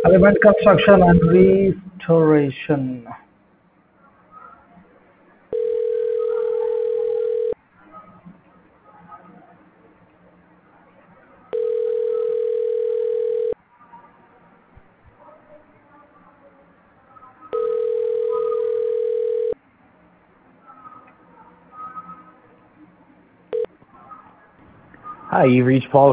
Element construction and restoration. Hi, you've reached Paul